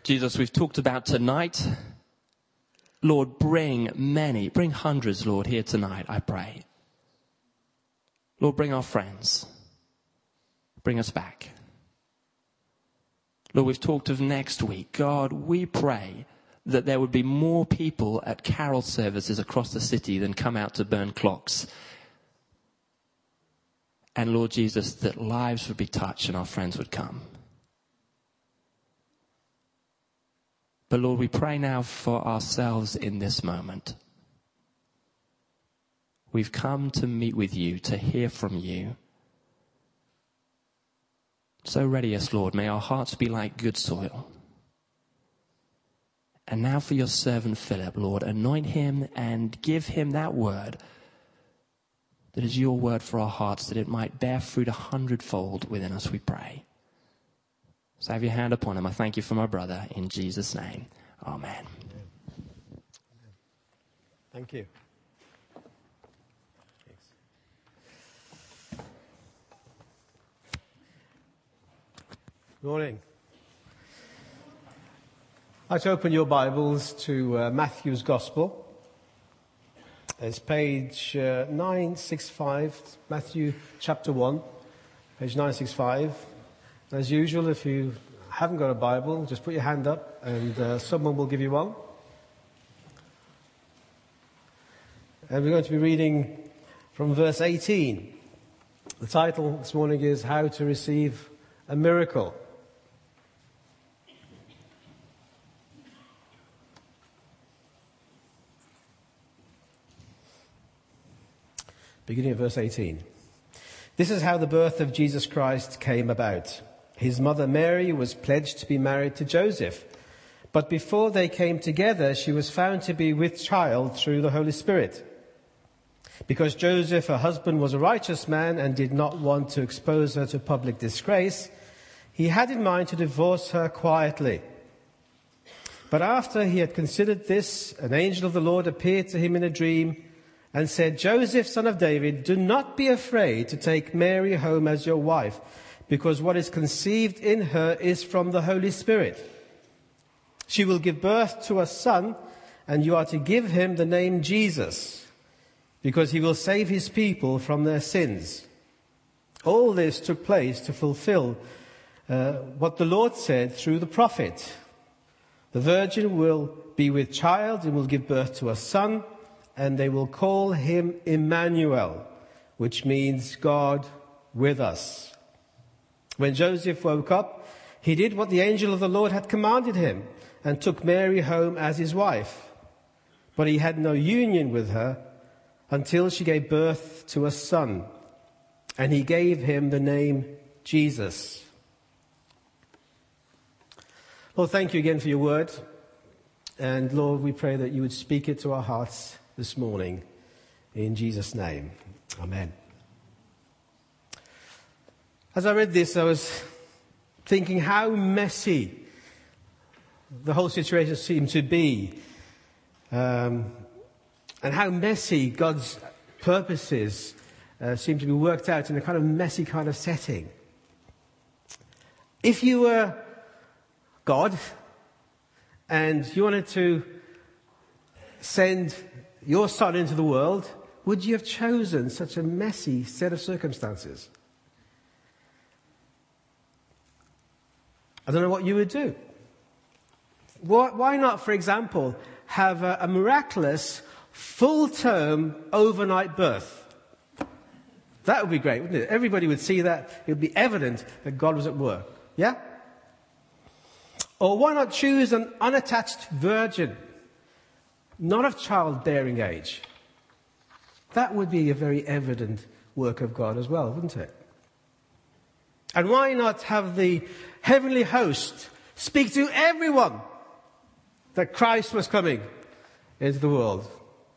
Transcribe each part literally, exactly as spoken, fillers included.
Jesus, we've talked about tonight. Lord, bring many, bring hundreds, Lord, here tonight, I pray. Lord, bring our friends. Bring us back. Lord, we've talked of next week. God, we pray that there would be more people at carol services across the city than come out to burn clocks. And Lord Jesus, that lives would be touched and our friends would come. But Lord, we pray now for ourselves in this moment. We've come to meet with you, to hear from you. So ready us, Lord, may our hearts be like good soil. And now for your servant Philip, Lord, anoint him and give him that word that is your word for our hearts, that it might bear fruit a hundredfold within us, we pray. So have your hand upon him. I thank you for my brother. In Jesus' name, amen. Thank you. Good morning. Let's open your Bibles to uh, Matthew's Gospel. It's page uh, nine sixty-five, Matthew chapter one, page nine sixty-five. As usual, if you haven't got a Bible, just put your hand up and uh, someone will give you one. And we're going to be reading from verse eighteen. The title this morning is How to Receive a Miracle. Beginning of verse eighteen. This is how the birth of Jesus Christ came about. His mother Mary was pledged to be married to Joseph. But before they came together, she was found to be with child through the Holy Spirit. Because Joseph, her husband, was a righteous man and did not want to expose her to public disgrace, he had in mind to divorce her quietly. But after he had considered this, an angel of the Lord appeared to him in a dream and said, Joseph, son of David, do not be afraid to take Mary home as your wife, because what is conceived in her is from the Holy Spirit. She will give birth to a son, and you are to give him the name Jesus, because he will save his people from their sins. All this took place to fulfill uh, what the Lord said through the prophet. The virgin will be with child and will give birth to a son, and they will call him Emmanuel, which means God with us. When Joseph woke up, he did what the angel of the Lord had commanded him and took Mary home as his wife. But he had no union with her until she gave birth to a son, and he gave him the name Jesus. Lord, thank you again for your word. And Lord, we pray that you would speak it to our hearts this morning. In Jesus' name. Amen. As I read this, I was thinking how messy the whole situation seemed to be. Um, and how messy God's purposes uh, seem to be worked out in a kind of messy kind of setting. If you were God and you wanted to send your son into the world, would you have chosen such a messy set of circumstances? I don't know what you would do. Why not, for example, have a, a miraculous full-term overnight birth? That would be great, wouldn't it? Everybody would see that. It would be evident that God was at work. Yeah? Or why not choose an unattached virgin, not of childbearing age? That would be a very evident work of God as well, wouldn't it? And why not have the heavenly host speak to everyone that Christ was coming into the world?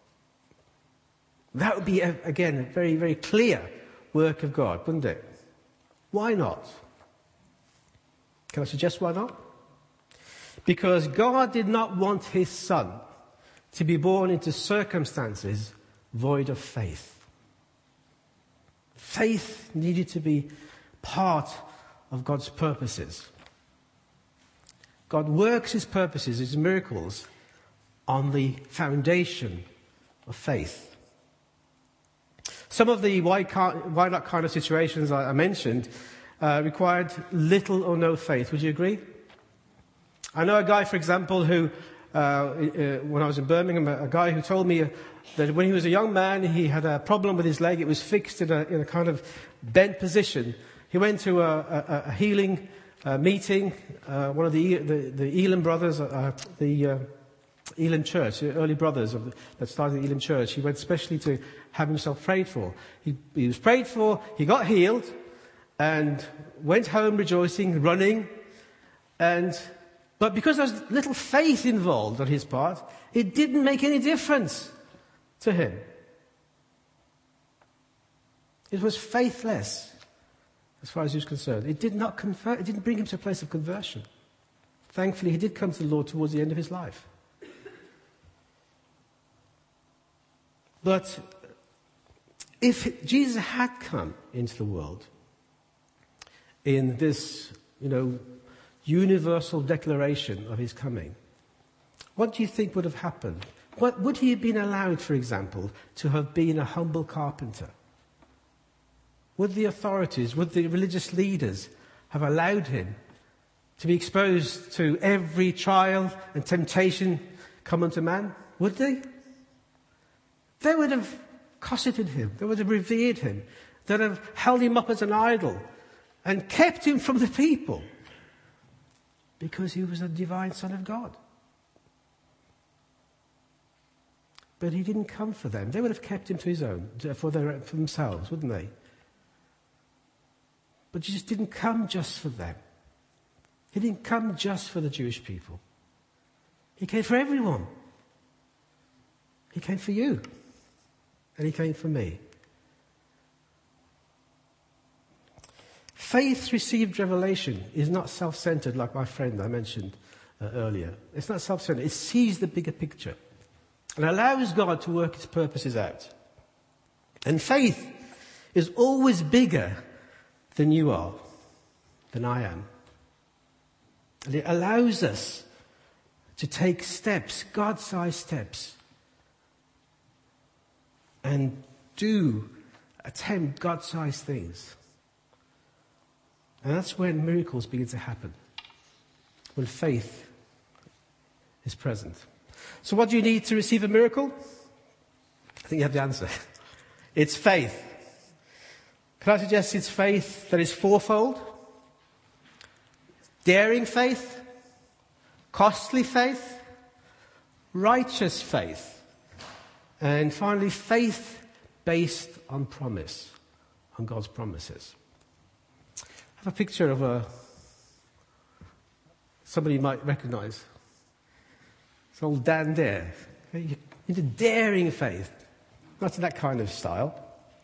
That would be, again, a very, very clear work of God, wouldn't it? Why not? Can I suggest why not? Because God did not want his son to be born into circumstances void of faith. Faith needed to be part of God's purposes. God works his purposes, his miracles, on the foundation of faith. Some of the why, why not kind of situations I mentioned uh, required little or no faith. Would you agree? I know a guy, for example, who, uh, uh, when I was in Birmingham, a guy who told me that when he was a young man, he had a problem with his leg. It was fixed in a, in a kind of bent position. He went to a, a, a healing uh, meeting, uh, one of the, the, the Elam brothers, uh, the uh, Elam Church, the early brothers of the, that started the Elam Church. He went specially to have himself prayed for. He, he was prayed for, he got healed, and went home rejoicing, running, and but because there was little faith involved on his part, it didn't make any difference to him. It was faithless as far as he was concerned. It did not convert, it didn't bring him to a place of conversion. Thankfully, he did come to the Lord towards the end of his life. But if Jesus had come into the world in this, you know, universal declaration of his coming, what do you think would have happened? What, would he have been allowed, for example, to have been a humble carpenter? Would the authorities, would the religious leaders have allowed him to be exposed to every trial and temptation common to man? Would they? They would have cosseted him. They would have revered him. They would have held him up as an idol and kept him from the people because he was a divine Son of God. But he didn't come for them. They would have kept him to his own, for, their, for themselves, wouldn't they? But Jesus didn't come just for them. He didn't come just for the Jewish people. He came for everyone. He came for you. And he came for me. Faith received revelation is not self-centered like my friend I mentioned uh, earlier. It's not self-centered. It sees the bigger picture and allows God to work his purposes out. And faith is always bigger than you are, than I am. And it allows us to take steps, God-sized steps, and do, attempt God-sized things. And that's when miracles begin to happen, when faith is present. So what do you need to receive a miracle? I think you have the answer. It's faith. Can I suggest it's faith that is fourfold? Daring faith, costly faith, righteous faith, and finally faith based on promise, on God's promises. I have a picture of a somebody you might recognize. It's old Dan Dare. Into daring faith. Not in that kind of style.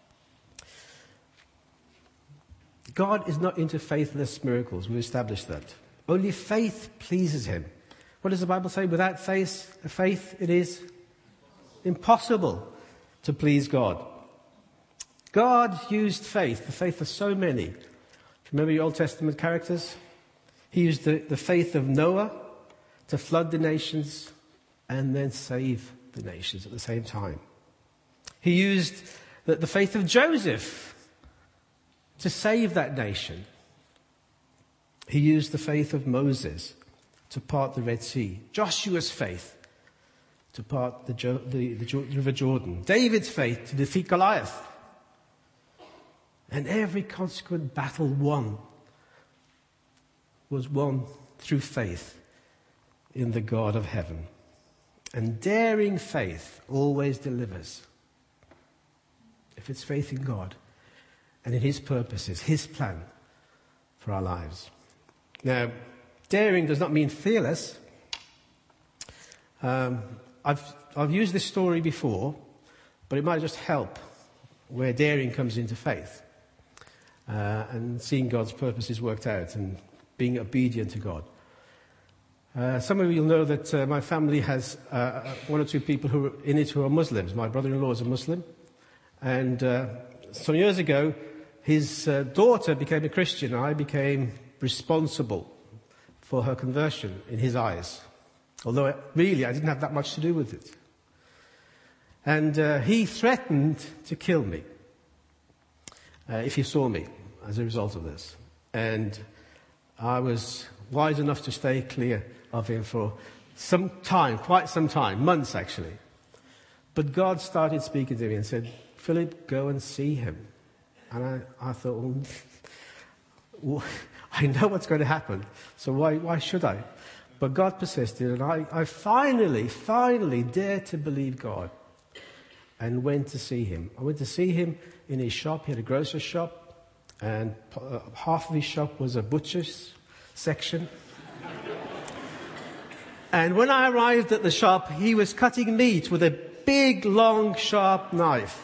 God is not into faithless miracles. We've established that. Only faith pleases him. What does the Bible say? Without faith, faith it is impossible to please God. God used faith, the faith of so many. Remember your Old Testament characters? He used the, the faith of Noah to flood the nations and then save the nations at the same time. He used the, the faith of Joseph to save that nation. He used the faith of Moses to part the Red Sea. Joshua's faith to part the, the, the River Jordan. David's faith to defeat Goliath. And every consequent battle won was won through faith in the God of heaven. And daring faith always delivers. If it's faith in God and in his purposes, his plan for our lives. Now, daring does not mean fearless. Um, I've, I've used this story before, but it might just help where daring comes into faith. Uh, and seeing God's purposes worked out and being obedient to God. Uh, some of you will know that uh, my family has uh, one or two people who are in it who are Muslims. My brother-in-law is a Muslim. And uh, some years ago, his uh, daughter became a Christian. I became responsible for her conversion in his eyes. Although it, really I didn't have that much to do with it. And uh, he threatened to kill me uh, if he saw me as a result of this. And I was wise enough to stay clear of him for some time, quite some time, months actually. But God started speaking to me and said, Philip, go and see him. And I, I thought, well, I know what's going to happen, so why, why should I? But God persisted, and I, I finally, finally dared to believe God and went to see him. I went to see him in his shop. He had a grocer's shop, and uh, half of his shop was a butcher's section. And when I arrived at the shop, he was cutting meat with a big, long, sharp knife.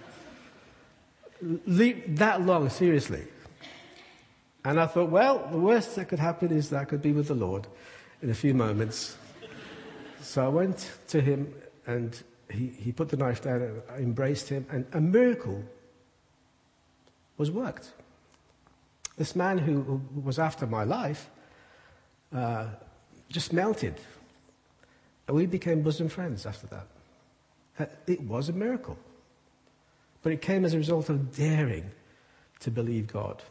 Le- that long, seriously. And I thought, well, the worst that could happen is that I could be with the Lord in a few moments. So I went to him, and he, he put the knife down, and I embraced him, and a miracle was worked. This man who, who was after my life uh, just melted. And we became bosom friends after that. It was a miracle. But it came as a result of daring to believe God.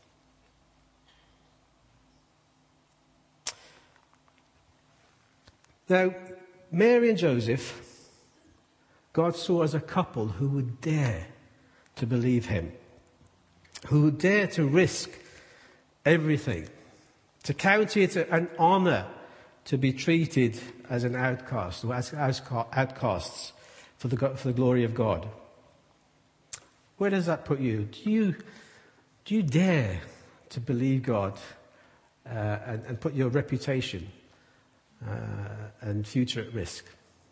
Now, Mary and Joseph, God saw as a couple who would dare to believe him, who would dare to risk everything, to count it an honor to be treated as an outcast, or as outcasts for the, for the glory of God. Where does that put you? Do you, do you dare to believe God uh, and, and put your reputation uh, and future at risk?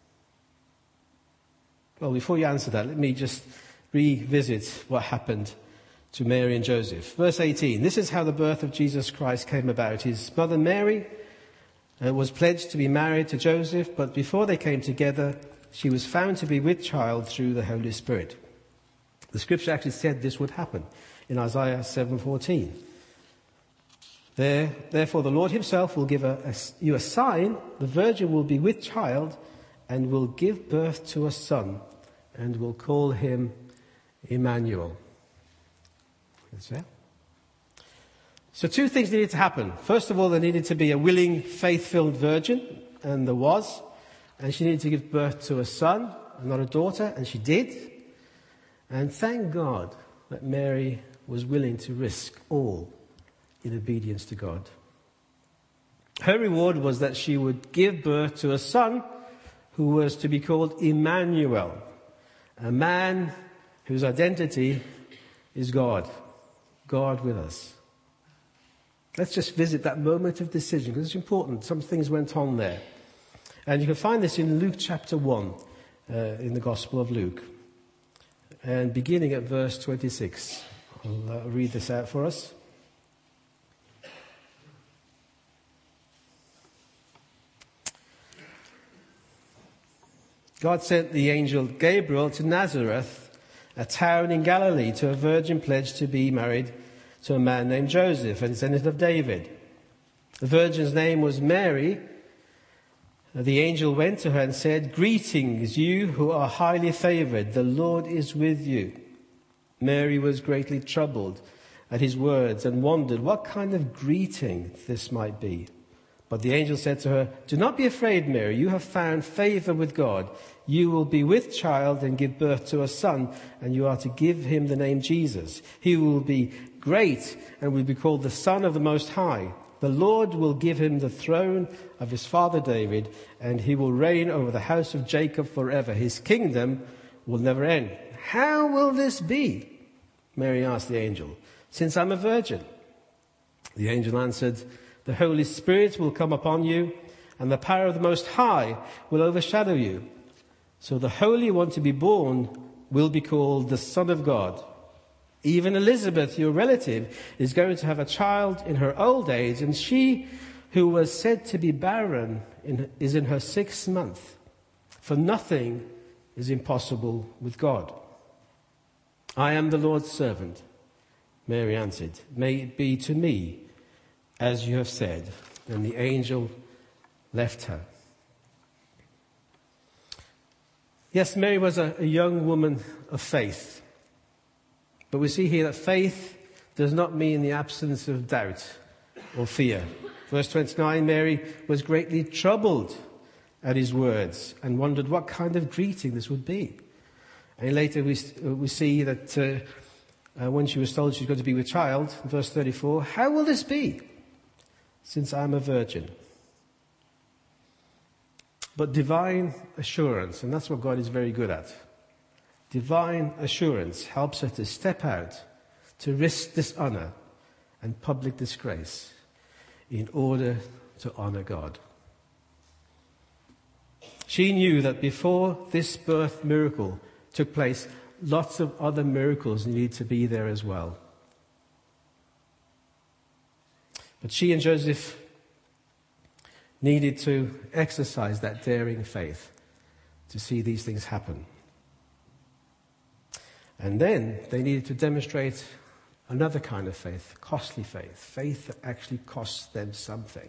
Well, before you answer that, let me just revisit what happened to Mary and Joseph. Verse eighteen, this is how the birth of Jesus Christ came about. His mother Mary uh, was pledged to be married to Joseph, but before they came together, she was found to be with child through the Holy Spirit. The scripture actually said this would happen in Isaiah seven fourteen. There, therefore the Lord himself will give a, a, you a sign. The virgin will be with child and will give birth to a son and will call him Emmanuel. That's it. So two things needed to happen. First of all, there needed to be a willing, faith-filled virgin, and there was. And she needed to give birth to a son, and not a daughter, and she did. And thank God that Mary was willing to risk all in obedience to God. Her reward was that she would give birth to a son who was to be called Emmanuel, a man whose identity is God, God with us. Let's just visit that moment of decision, because it's important. Some things went on there. And you can find this in Luke chapter one, uh, in the Gospel of Luke. And beginning at verse twenty-six. I'll uh, read this out for us. God sent the angel Gabriel to Nazareth, a town in Galilee, to a virgin pledged to be married to a man named Joseph, a descendant of David. The virgin's name was Mary. The angel went to her and said, "Greetings, you who are highly favored. The Lord is with you." Mary was greatly troubled at his words and wondered what kind of greeting this might be. But the angel said to her, "Do not be afraid, Mary. You have found favor with God. You will be with child and give birth to a son, and you are to give him the name Jesus. He will be great and will be called the Son of the Most High. The Lord will give him the throne of his father David, and he will reign over the house of Jacob forever. His kingdom will never end." "How will this be?" Mary asked the angel, "since I'm a virgin?" The angel answered, "The Holy Spirit will come upon you, and the power of the Most High will overshadow you. So the Holy One to be born will be called the Son of God. Even Elizabeth, your relative, is going to have a child in her old age, and she who was said to be barren in, is in her sixth month. For nothing is impossible with God." "I am the Lord's servant," Mary answered. "May it be to me as you have said." And the angel left her. Yes, Mary was a, a young woman of faith. But we see here that faith does not mean the absence of doubt or fear. Verse twenty-nine, Mary was greatly troubled at his words and wondered what kind of greeting this would be. And later we, we see that uh, uh, when she was told she's going to be with child, verse thirty-four, how will this be, since I'm a virgin? But divine assurance, and that's what God is very good at. Divine assurance helps her to step out, to risk dishonor and public disgrace in order to honor God. She knew that before this birth miracle took place, lots of other miracles needed to be there as well. But she and Joseph needed to exercise that daring faith to see these things happen. And then they needed to demonstrate another kind of faith, costly faith, faith that actually costs them something.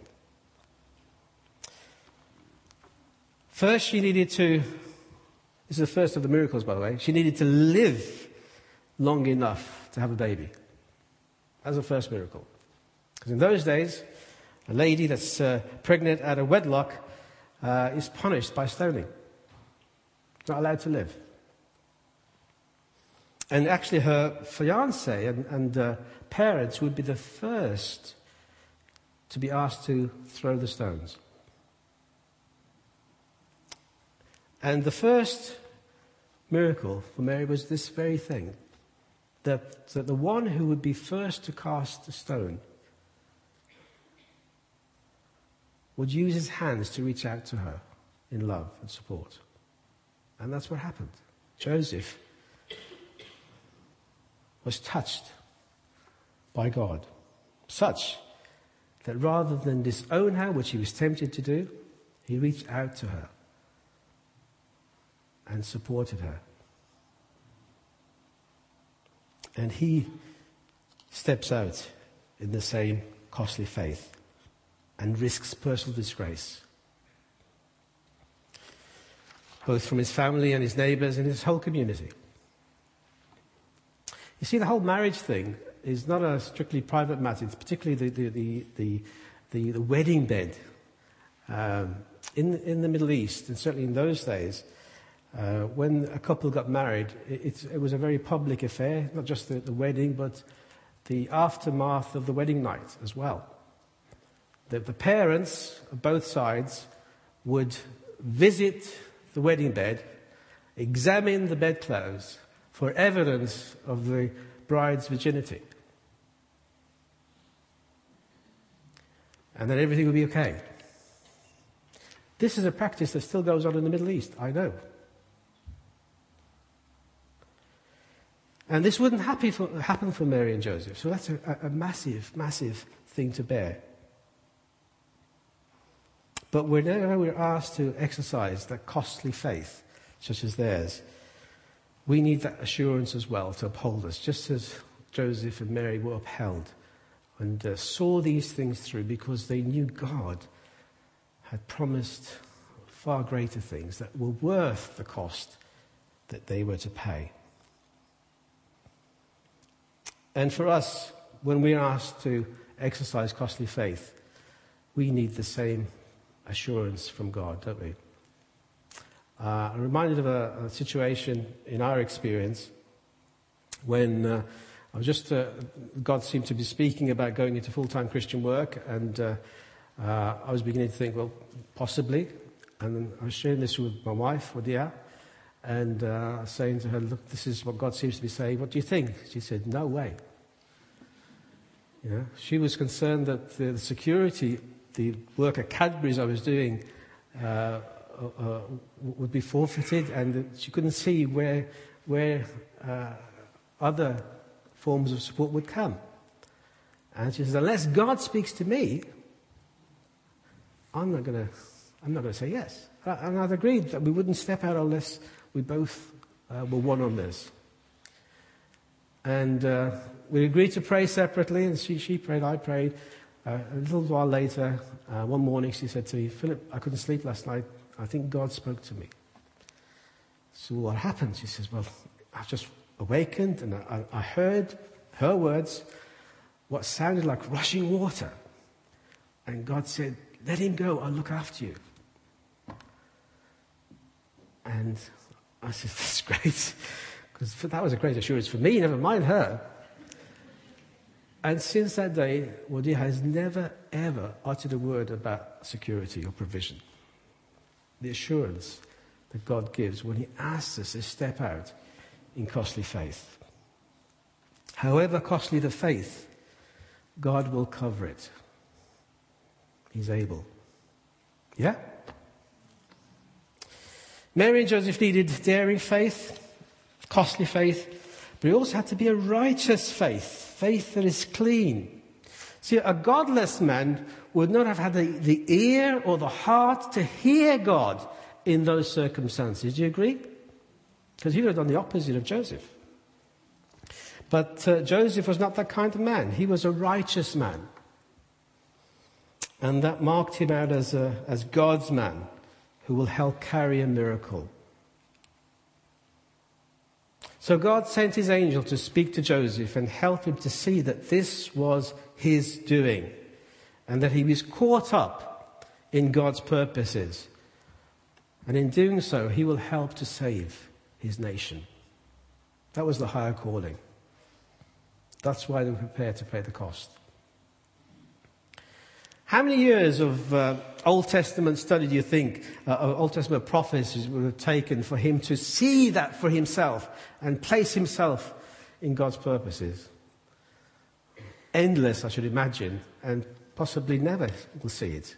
First, she needed to, this is the first of the miracles, by the way, she needed to live long enough to have a baby. That's the first miracle. Because in those days, a lady that's uh, pregnant out of wedlock uh, is punished by stoning. Not allowed to live. And actually her fiancé and, and uh, parents would be the first to be asked to throw the stones. And the first miracle for Mary was this very thing, that, that the one who would be first to cast the stone would use his hands to reach out to her in love and support. And that's what happened. Joseph was touched by God, such that rather than disown her, which he was tempted to do, he reached out to her and supported her. And he steps out in the same costly faith and risks personal disgrace, both from his family and his neighbors and his whole community. You see, the whole marriage thing is not a strictly private matter. It's particularly the, the, the, the, the, the wedding bed. Um, in, in the Middle East, and certainly in those days, uh, when a couple got married, it, it, it was a very public affair, not just the, the wedding, but the aftermath of the wedding night as well. The, the parents of both sides would visit the wedding bed, examine the bedclothes for evidence of the bride's virginity. And then everything would be okay. This is a practice that still goes on in the Middle East, I know. And this wouldn't happen for, happen for Mary and Joseph, so that's a, a massive, massive thing to bear. But whenever we're asked to exercise that costly faith, such as theirs, we need that assurance as well to uphold us, just as Joseph and Mary were upheld and uh, saw these things through because they knew God had promised far greater things that were worth the cost that they were to pay. And for us, when we're asked to exercise costly faith, we need the same assurance from God, don't we? Uh, I'm reminded of a, a situation in our experience when uh, I was just, uh, God seemed to be speaking about going into full-time Christian work, and uh, uh, I was beginning to think, well, possibly. And then I was sharing this with my wife, Wadia, and uh, saying to her, look, this is what God seems to be saying. What do you think? She said, no way. You know, she was concerned that the, the security, the work at Cadbury's I was doing, uh, uh, would be forfeited, and she couldn't see where where uh, other forms of support would come. And she says, unless God speaks to me, I'm not going to. I'm not going to say yes. And I'd agreed that we wouldn't step out unless we both uh, were one on this. And uh, we agreed to pray separately, and she, she prayed, I prayed. Uh, a little while later, uh, one morning she said to me, Philip, I couldn't sleep last night. I think God spoke to me. So what happened? She says, well, I've just awakened and I, I heard her words, what sounded like rushing water. And God said, let him go, I'll look after you. And I said, that's great. Because that was a great assurance for me, never mind her. And since that day, Wadia has never, ever uttered a word about security or provision. The assurance that God gives when he asks us to step out in costly faith. However costly the faith, God will cover it. He's able. Yeah? Mary and Joseph needed daring faith, costly faith, but it also had to be a righteous faith. Faith that is clean. See, a godless man would not have had the, the ear or the heart to hear God in those circumstances. Do you agree? Because he would have done the opposite of Joseph. But uh, Joseph was not that kind of man. He was a righteous man. And that marked him out as, a, as God's man who will help carry a miracle. So God sent his angel to speak to Joseph and help him to see that this was his doing and that he was caught up in God's purposes. And in doing so, he will help to save his nation. That was the higher calling. That's why they were prepared to pay the cost. How many years of uh, Old Testament study do you think uh, Old Testament prophecies would have taken for him to see that for himself and place himself in God's purposes? Endless, I should imagine, and possibly never will see it.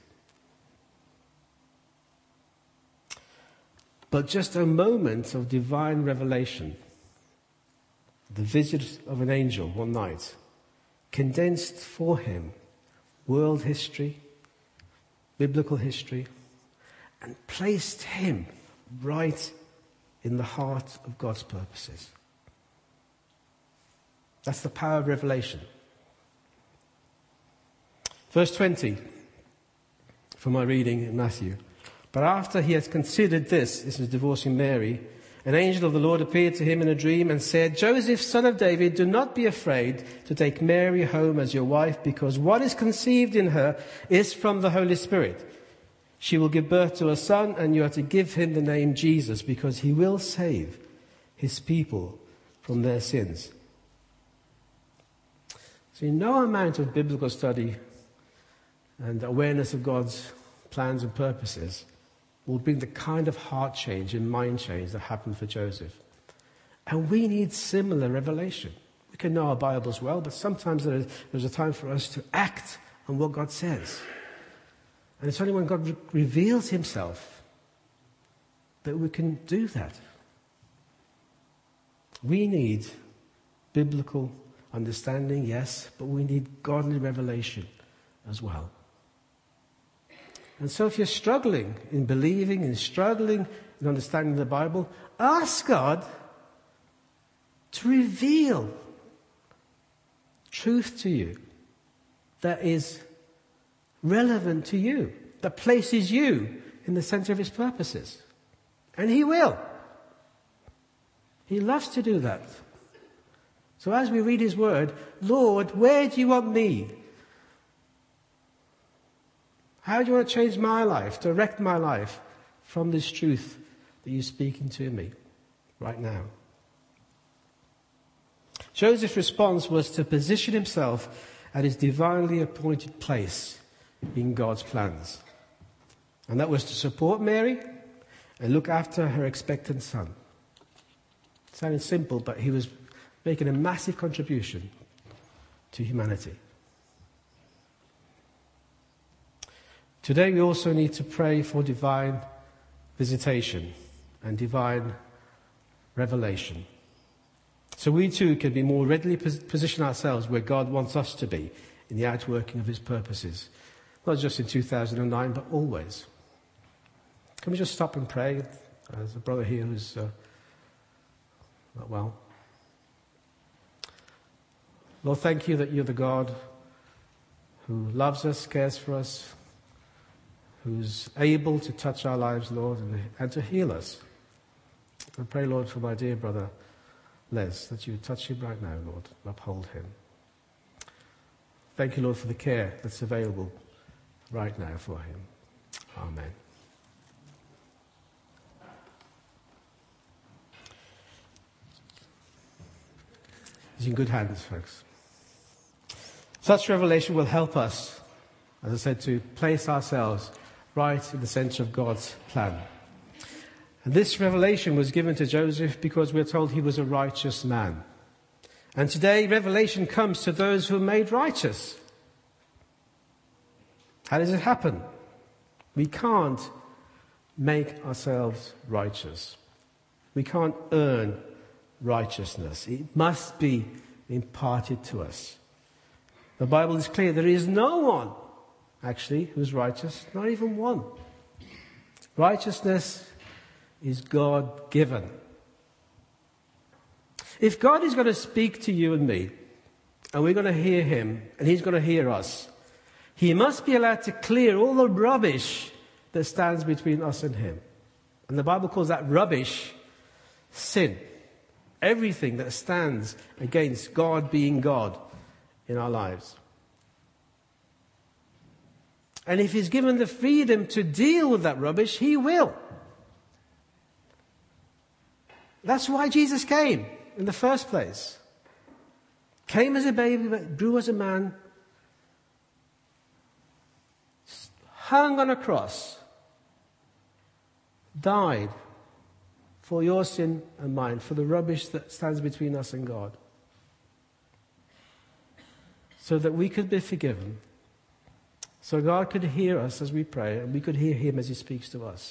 But just a moment of divine revelation, the visit of an angel one night, condensed for him world history, biblical history, and placed him right in the heart of God's purposes. That's the power of revelation. Verse twenty, from my reading in Matthew. But after he had considered this, this is divorcing Mary, an angel of the Lord appeared to him in a dream and said, Joseph, son of David, do not be afraid to take Mary home as your wife, because what is conceived in her is from the Holy Spirit. She will give birth to a son, and you are to give him the name Jesus, because he will save his people from their sins. See, no amount of biblical study and awareness of God's plans and purposes will bring the kind of heart change and mind change that happened for Joseph. And we need similar revelation. We can know our Bibles well, but sometimes there is, there's a time for us to act on what God says. And it's only when God re- reveals himself that we can do that. We need biblical understanding, yes, but we need godly revelation as well. And so if you're struggling in believing and struggling in understanding the Bible, ask God to reveal truth to you that is relevant to you, that places you in the center of his purposes. And he will. He loves to do that. So as we read his word, Lord, where do you want me? How do you want to change my life, direct my life from this truth that you're speaking to me right now? Joseph's response was to position himself at his divinely appointed place in God's plans. And that was to support Mary and look after her expectant son. It sounded simple, but he was making a massive contribution to humanity. Today we also need to pray for divine visitation and divine revelation. So we too can be more readily position ourselves where God wants us to be in the outworking of his purposes. Not just in two thousand nine, but always. Can we just stop and pray? There's a brother here who's uh, not well. Lord, thank you that you're the God who loves us, cares for us, who's able to touch our lives, Lord, and, and to heal us. I pray, Lord, for my dear brother Les, that you would touch him right now, Lord, and uphold him. Thank you, Lord, for the care that's available right now for him. Amen. He's in good hands, folks. Such revelation will help us, as I said, to place ourselves right in the center of God's plan. And this revelation was given to Joseph because we're told he was a righteous man. And today, revelation comes to those who are made righteous. How does it happen? We can't make ourselves righteous. We can't earn righteousness. It must be imparted to us. The Bible is clear. There is no one, actually, who's righteous. Not even one. Righteousness is God-given. If God is going to speak to you and me, and we're going to hear him, and he's going to hear us, he must be allowed to clear all the rubbish that stands between us and him. And the Bible calls that rubbish sin. Everything that stands against God being God in our lives. And if he's given the freedom to deal with that rubbish, he will. That's why Jesus came in the first place. Came as a baby, but grew as a man. Hung on a cross. Died for your sin and mine, for the rubbish that stands between us and God. So that we could be forgiven. So God could hear us as we pray, and we could hear him as he speaks to us.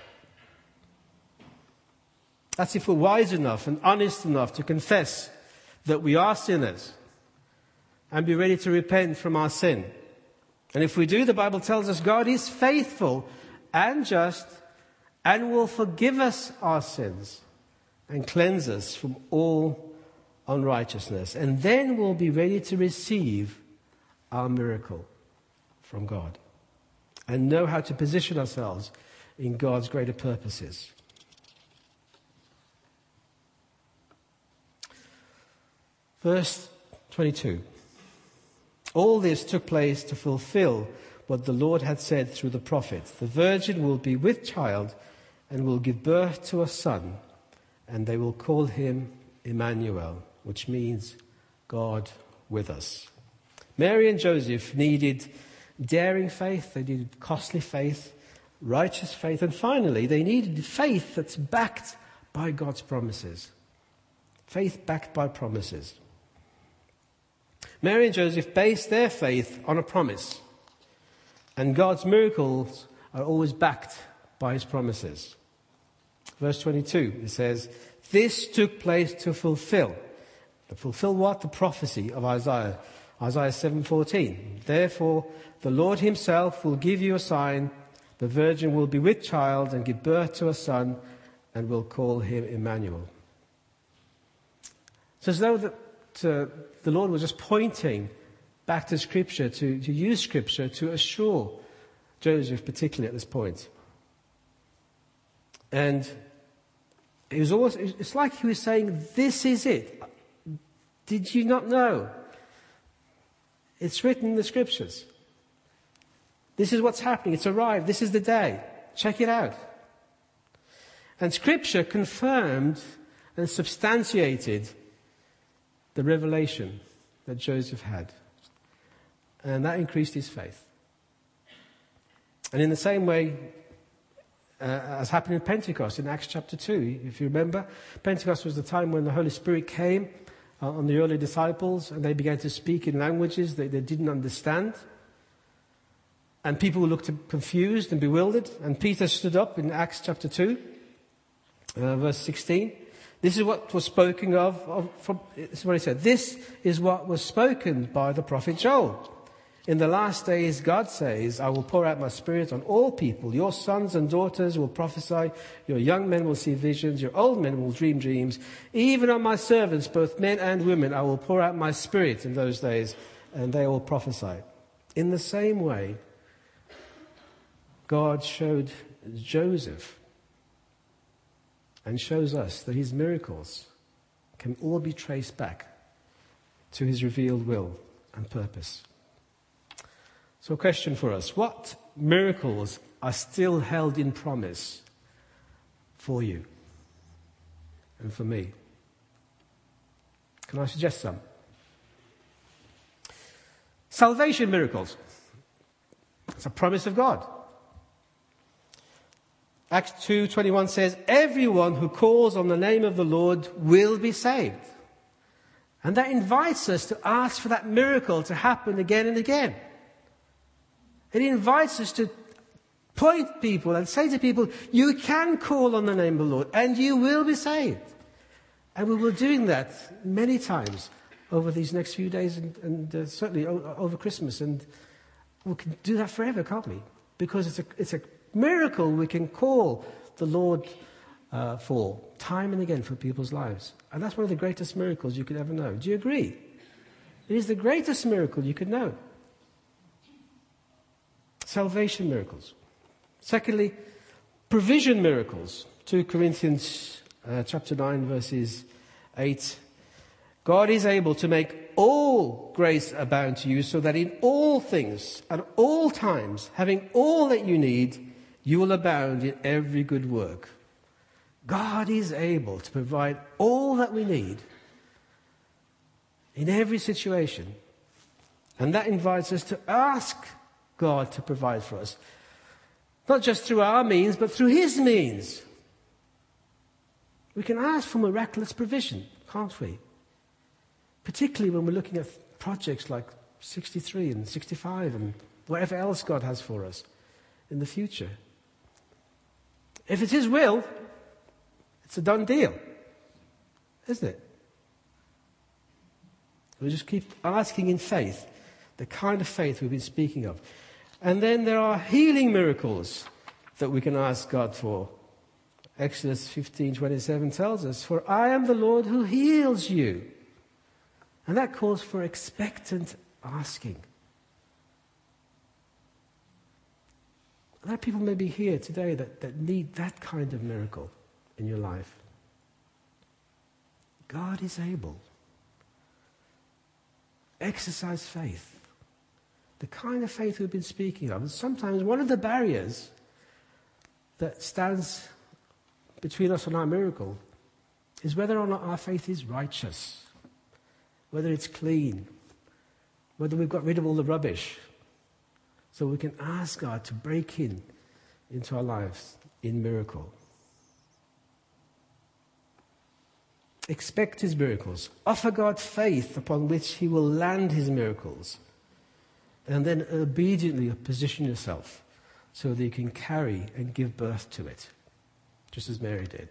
That's if we're wise enough and honest enough to confess that we are sinners and be ready to repent from our sin. And if we do, the Bible tells us God is faithful and just and will forgive us our sins and cleanse us from all unrighteousness. And then we'll be ready to receive our miracle from God and know how to position ourselves in God's greater purposes. Verse twenty-two. All this took place to fulfill what the Lord had said through the prophets. The virgin will be with child and will give birth to a son, and they will call him Emmanuel, which means God with us. Mary and Joseph needed daring faith, they needed costly faith, righteous faith, and finally they needed faith that's backed by God's promises. Faith backed by promises. Mary and Joseph based their faith on a promise. And God's miracles are always backed by his promises. Verse twenty-two, it says, this took place to fulfill. To fulfill what? The prophecy of Isaiah. Isaiah seven fourteen. Therefore, the Lord himself will give you a sign. The virgin will be with child and give birth to a son and will call him Emmanuel. So as though that uh, the Lord was just pointing back to Scripture, to, to use Scripture to assure Joseph particularly at this point. And it was almost, it's like he was saying, this is it. Did you not know? It's written in the Scriptures. This is what's happening. It's arrived. This is the day. Check it out. And Scripture confirmed and substantiated the revelation that Joseph had. And that increased his faith. And in the same way, uh, as happened in Pentecost in Acts chapter two, if you remember, Pentecost was the time when the Holy Spirit came uh, on the early disciples and they began to speak in languages that they didn't understand. And people looked confused and bewildered. And Peter stood up in Acts chapter two, uh, verse sixteen. This is what was spoken of, of from, this is what he said. This is what was spoken by the prophet Joel. In the last days, God says, I will pour out my spirit on all people. Your sons and daughters will prophesy. Your young men will see visions. Your old men will dream dreams. Even on my servants, both men and women, I will pour out my spirit in those days, and they will prophesy. In the same way, God showed Joseph and shows us that his miracles can all be traced back to his revealed will and purpose. So a question for us: what miracles are still held in promise for you and for me? Can I suggest some? Salvation miracles. It's a promise of God. Acts two twenty-one says, everyone who calls on the name of the Lord will be saved. And that invites us to ask for that miracle to happen again and again. It invites us to point people and say to people, you can call on the name of the Lord and you will be saved. And we were doing that many times over these next few days and, and uh, certainly o- over Christmas. And we can do that forever, can't we? Because it's a, it's a miracle we can call the Lord uh, for time and again for people's lives. And that's one of the greatest miracles you could ever know. Do you agree? It is the greatest miracle you could know. Salvation miracles. Secondly, provision miracles. Second Corinthians uh, chapter nine verses eight. God is able to make all grace abound to you, so that in all things, at all times, having all that you need, you will abound in every good work. God is able to provide all that we need in every situation. And that invites us to ask God to provide for us. Not just through our means, but through his means. We can ask for miraculous provision, can't we? Particularly when we're looking at projects like sixty-three and sixty-five and whatever else God has for us in the future. If it's his will, it's a done deal, isn't it? We just keep asking in faith, the kind of faith we've been speaking of. And then there are healing miracles that we can ask God for. Exodus fifteen twenty-seven tells us, for I am the Lord who heals you. And that calls for expectant asking. There are people maybe here today that, that need that kind of miracle in your life. God is able. Exercise faith. The kind of faith we've been speaking of. And sometimes one of the barriers that stands between us and our miracle is whether or not our faith is righteous. Whether it's clean. Whether we've got rid of all the rubbish. So we can ask God to break in into our lives in miracle. Expect his miracles. Offer God faith upon which he will land his miracles. And then obediently position yourself so that you can carry and give birth to it. Just as Mary did.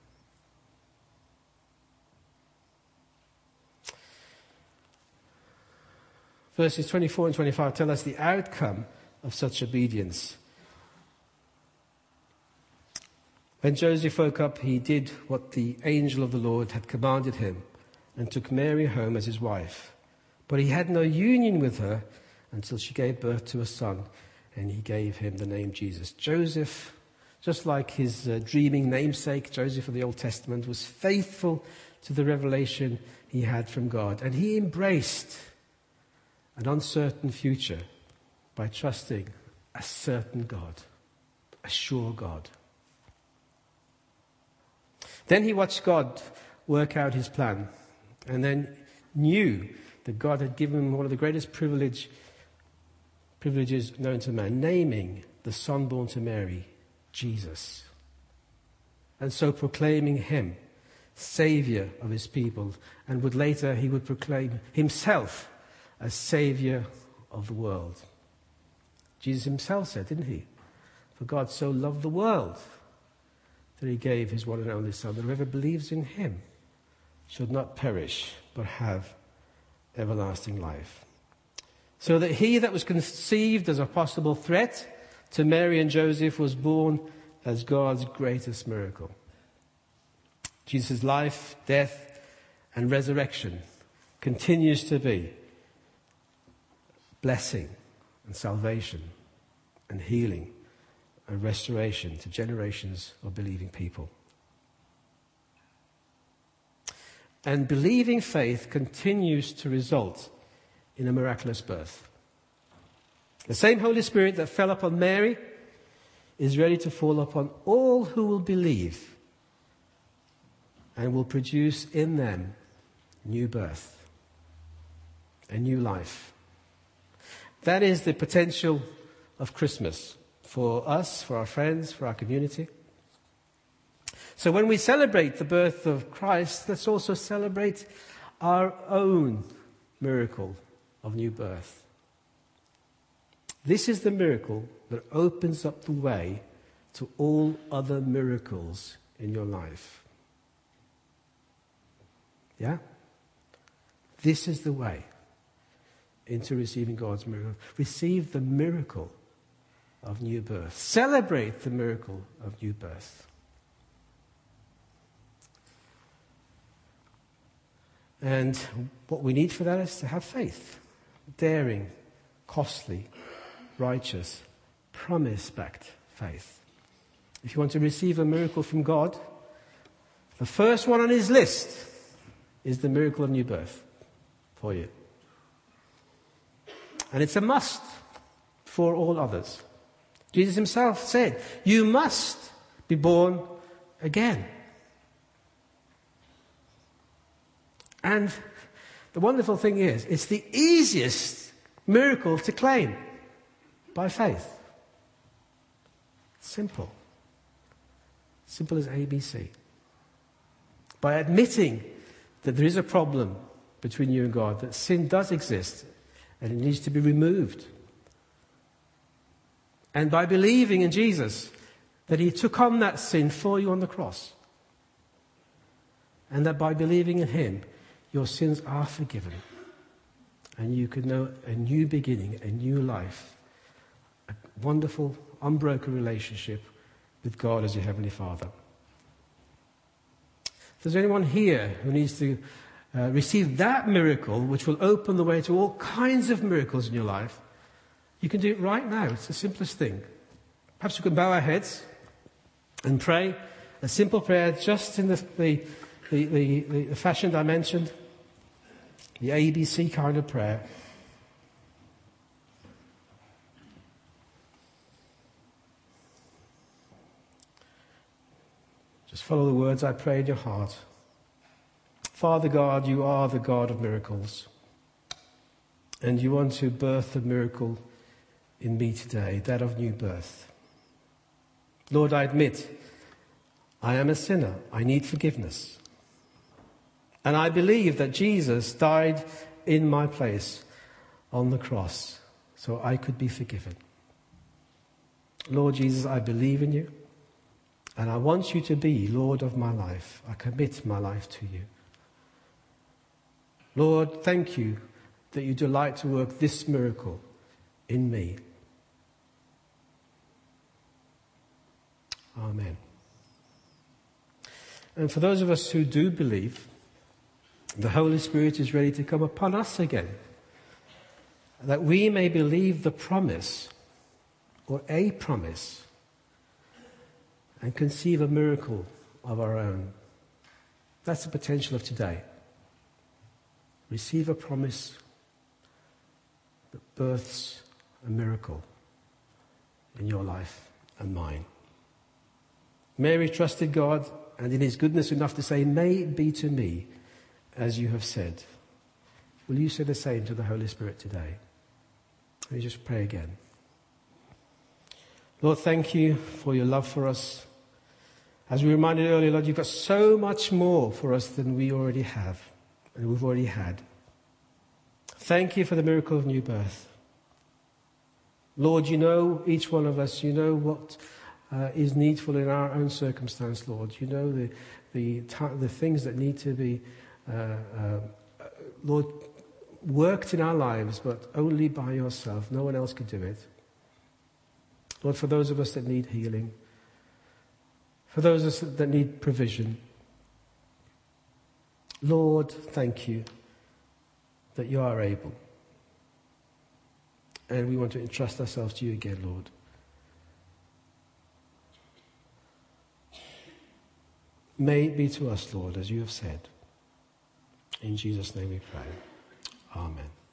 Verses twenty-four and twenty-five tell us the outcome of such obedience. When Joseph woke up, he did what the angel of the Lord had commanded him and took Mary home as his wife. But he had no union with her until she gave birth to a son, and he gave him the name Jesus. Joseph, just like his uh, dreaming namesake, Joseph of the Old Testament, was faithful to the revelation he had from God. And he embraced an uncertain future by trusting a certain God, a sure God. Then he watched God work out his plan, and then knew that God had given him one of the greatest privilege, privileges known to man, naming the son born to Mary, Jesus. And so proclaiming him Saviour of his people, and would later he would proclaim himself as Saviour of the world. Jesus himself said, didn't he? For God so loved the world that he gave his one and only Son, that whoever believes in him should not perish, but have everlasting life. So that he that was conceived as a possible threat to Mary and Joseph was born as God's greatest miracle. Jesus' life, death, and resurrection continues to be blessing and salvation and healing and restoration to generations of believing people. And believing faith continues to result in a miraculous birth. The same Holy Spirit that fell upon Mary is ready to fall upon all who will believe and will produce in them new birth, a new life. That is the potential of Christmas for us, for our friends, for our community. So when we celebrate the birth of Christ, let's also celebrate our own miracle of new birth. This is the miracle that opens up the way to all other miracles in your life. Yeah? This is the way into receiving God's miracle. Receive the miracle of new birth. Celebrate the miracle of new birth. And what we need for that is to have faith. Daring, costly, righteous, promise-backed faith. If you want to receive a miracle from God, the first one on his list is the miracle of new birth for you. And it's a must for all others. Jesus himself said, you must be born again. And the wonderful thing is, it's the easiest miracle to claim by faith. Simple. Simple as A B C. By admitting that there is a problem between you and God, that sin does exist and it needs to be removed. And by believing in Jesus, that he took on that sin for you on the cross. And that by believing in him, your sins are forgiven. And you can know a new beginning, a new life, a wonderful, unbroken relationship with God as your Heavenly Father. If there's anyone here who needs to uh, receive that miracle, which will open the way to all kinds of miracles in your life, you can do it right now. It's the simplest thing. Perhaps we can bow our heads and pray a simple prayer just in the, the, the, the, the fashion I mentioned. The A B C kind of prayer. Just follow the words I pray in your heart. Father God, you are the God of miracles. And you want to birth a miracle in me today, that of new birth. Lord, I admit I am a sinner. I need forgiveness. And I believe that Jesus died in my place on the cross so I could be forgiven. Lord Jesus, I believe in you and I want you to be Lord of my life. I commit my life to you. Lord, thank you that you delight to work this miracle in me. Amen. And for those of us who do believe, the Holy Spirit is ready to come upon us again, that we may believe the promise, or a promise, and conceive a miracle of our own. That's the potential of today. Receive a promise that births a miracle in your life and mine. Mary trusted God, and in his goodness enough to say, may it be to me as you have said. Will you say the same to the Holy Spirit today? Let me just pray again. Lord, thank you for your love for us. As we reminded earlier, Lord, you've got so much more for us than we already have and we've already had. Thank you for the miracle of new birth. Lord, you know each one of us. You know what uh, is needful in our own circumstance, Lord. You know the the, the things that need to be Uh, uh, Lord, worked in our lives, but only by yourself. No one else could do it. Lord, for those of us that need healing, for those of us that need provision, Lord, thank you that you are able. And we want to entrust ourselves to you again, Lord. May it be to us, Lord, as you have said. In Jesus' name we pray. Amen.